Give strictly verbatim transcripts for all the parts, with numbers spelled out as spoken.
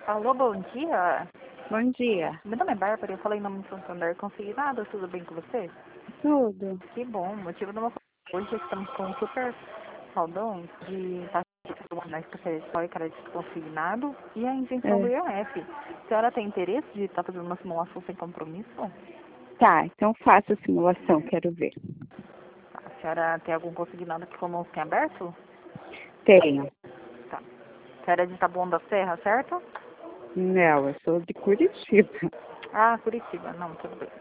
Alô, bom dia. Bom dia. Meu nome é Bárbara, eu falei em nome do Santander Consignado, tudo bem com você? Tudo. Que bom, motivo do meu hoje estamos com um super saldão de taxa na especialista e crédito consignado e a isenção do É. I O F. A senhora tem interesse de estar fazendo uma simulação sem compromisso? Tá, então faça a simulação, quero ver. A senhora tem algum consignado aqui conosco em aberto? Tenho. Tá. A senhora é de Taboão da Serra, certo? Não, eu sou de Curitiba. Ah, Curitiba. Não, tudo bem.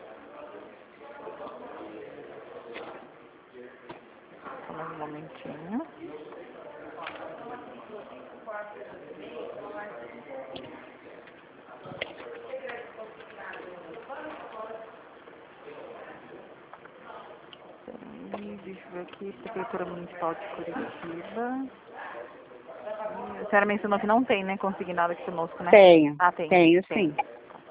Só mais um momentinho. Peraí, deixa eu ver aqui. Prefeitura Municipal de Curitiba. A senhora mencionou que não tem, né? Consignado aqui conosco, né? Tenho. Ah, tem. Tenho, Tem. sim.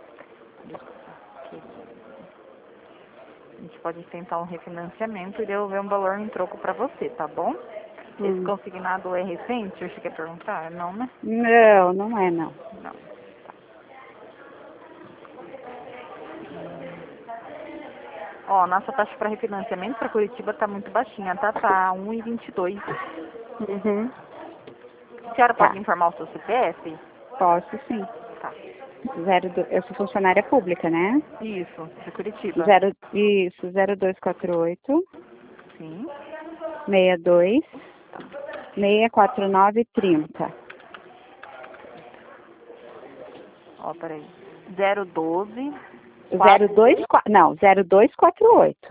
A gente pode tentar um refinanciamento e devolver um valor em troco para você, tá bom? Esse Hum. consignado é recente? Eu cheguei a perguntar. Não, né? Não, não é não. Não. Ó, nossa taxa para refinanciamento para Curitiba tá muito baixinha, tá? Tá um e vinte e dois. Uhum. A senhora pode Tá. informar o seu C P F? Posso sim. Tá. Zero do... Eu sou funcionária pública, né? Isso, de Curitiba. Zero... Isso, zero dois quatro oito, Sim. seis dois, seis quatro nove trinta. Ó, peraí. zero doze, Zero quatro. dois quatro... Não, zero dois quatro oito.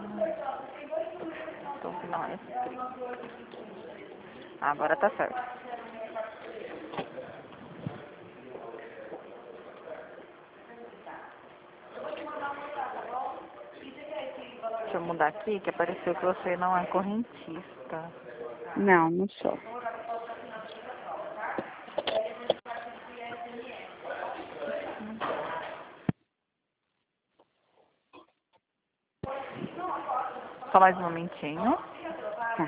Então, final é. Ah, agora tá certo. Deixa eu mudar aqui, que apareceu que você não é correntista. Não, não sou. Só mais um momentinho. Tá.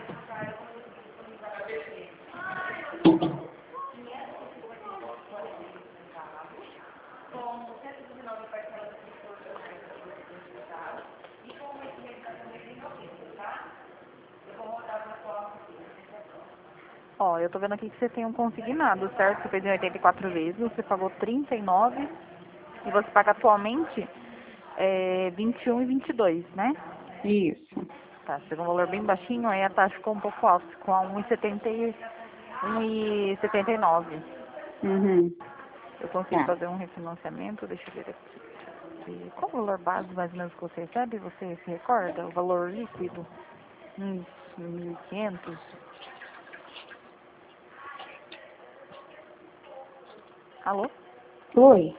Ó, eu tô vendo aqui que você tem um consignado, certo? Você fez em oitenta e quatro vezes, você pagou trinta e nove e você paga atualmente é, vinte e um e vinte e dois, né? Isso. Tá, chegou um valor bem baixinho, aí a taxa ficou um pouco alta, ficou a um e setenta e um e setenta e nove. Uhum. Eu consigo Tá. fazer um refinanciamento, deixa eu ver aqui. E qual o valor base mais ou menos que você recebe? Você se recorda? O valor líquido? Uns mil e quinhentos? Alô? Oi.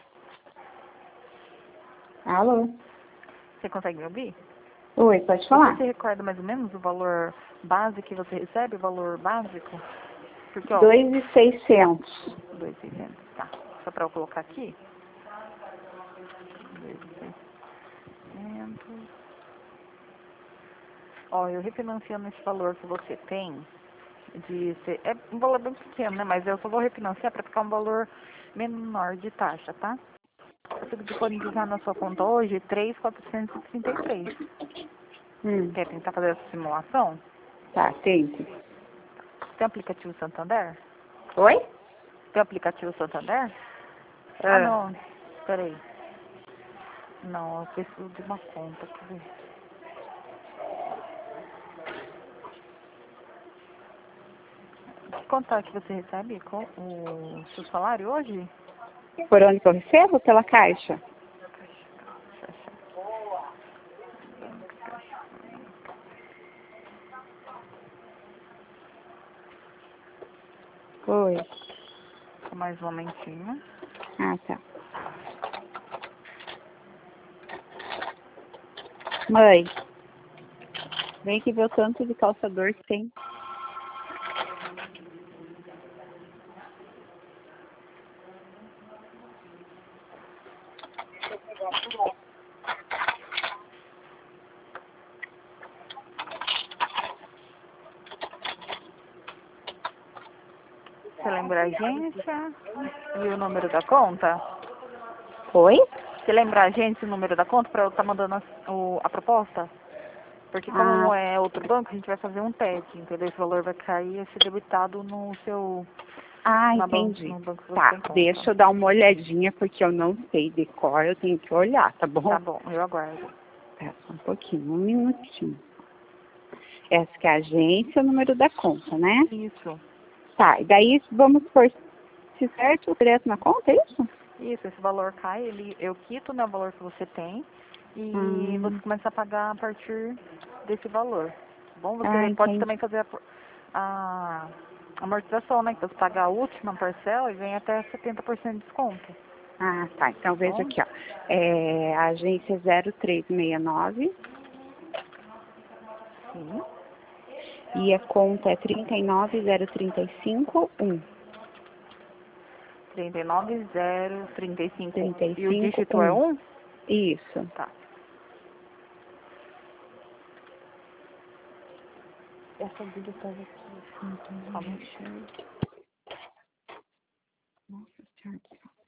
Alô? Você consegue me ouvir? Oi, pode Você se falar. recorda mais ou menos o valor base que você recebe? O valor básico? Porque, ó, Dois e seiscentos. dois mil e seiscentos, tá. Só pra eu colocar aqui. dois mil e seiscentos. Ó, eu refinanciando esse valor que você tem, de ser, é um valor bem pequeno, né? Mas eu só vou refinanciar para ficar um valor menor de taxa, tá? Eu consigo disponibilizar na sua conta hoje três mil quatrocentos e trinta e três. Hum. Quer tentar fazer essa simulação? Tá, tente. Tem aplicativo Santander? Oi? Tem aplicativo Santander? Ah, Ah. não. Peraí. Não, eu preciso de uma conta. Quer ver? Que conta que você recebe com o seu salário hoje? Por onde que eu recebo? Pela caixa. Oi. Só mais um momentinho. Ah, tá. Mãe, vem aqui ver o tanto de calçador que tem. Você lembra a agência e o número da conta? Oi? Você lembra a agência e o número da conta para eu estar mandando a, o, a proposta? Porque como Ah, é outro banco, a gente vai fazer um teste, entendeu? Esse valor vai cair e ser debitado no seu, ah, na ban entendi. no banco que você Tá, tem conta. deixa eu dar uma olhadinha, porque eu não sei de cor, eu tenho que olhar, tá bom? Tá bom, eu aguardo. Pera só um pouquinho, um minutinho. Essa que é a agência, o número da conta, né? Isso. Tá, e daí vamos por se certo direto na conta, é isso? Isso, esse valor cai, ele, eu quito, né, o valor que você tem e você Hum, começa a pagar a partir desse valor. Tá bom? ah, Você pode também entendi. fazer a, a amortização, né? Que você paga a última parcela e ganha até setenta por cento de desconto. Ah, tá, então Tá veja bom? aqui, ó. É, a agência zero três seis nove Sim. e a conta é trinta e nove zero trinta e cinco um. trinta e nove zero trinta e cinco trinta e e o cinco dígito é um. um? Isso. Tá. Essa vida estava aqui. Calma. Nossa senhora.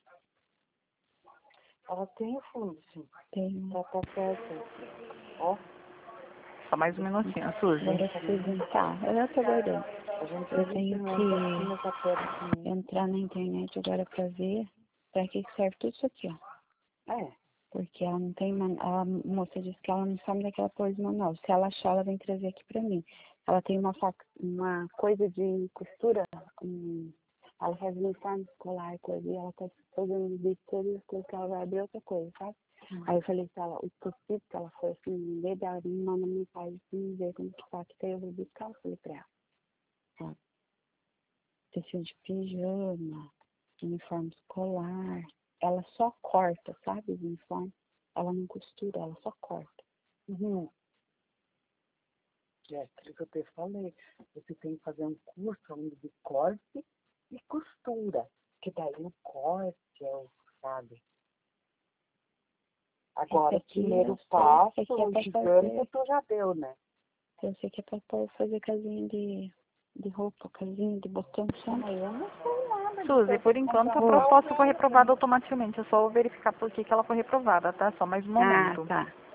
Ela tem o fundo, sim. Tem. Tá, tá certo. Ó, Só mais um minutinho, Suzy. Agora Suzy, tá. Eu já tô guardando. a gente Eu tenho que nessa pedra também. entrar na internet agora pra ver pra que serve tudo isso aqui, ó. É. Porque ela não tem, man... a moça disse que ela não sabe daquela coisa manual. Se ela achar, ela vem trazer aqui pra mim. Ela tem uma, fac... uma coisa de costura, um... ela faz uniforme escolar, coisa, e ela tá fazendo de todas as coisas que ela vai abrir outra coisa, sabe? Hum. Aí eu falei pra ela, o possível que ela foi assim, no meio dela, me manda mensagem pra me ver como que tá, que daí eu vou buscar, eu falei pra ela. Ó, tecido de pijama, uniforme escolar. Ela só corta, sabe, os uniformes. Ela não costura, ela só corta. Uhum. É aquilo que eu te falei. Você tem que fazer um curso onde de corte e costura. Que daí o corte é o, sabe? Agora, o Esse aqui, primeiro eu sei, passo, esse aqui é o pra gigante, fazer, tu já deu, né? eu sei que é pra pra fazer casinha de, de roupa, casinha de botão, sabe? Ah, eu não sei nada de Suzy, por você enquanto comprar a roupa. proposta foi reprovada automaticamente. É só eu verificar por que que ela foi reprovada, tá? Só mais um Ah, momento. tá.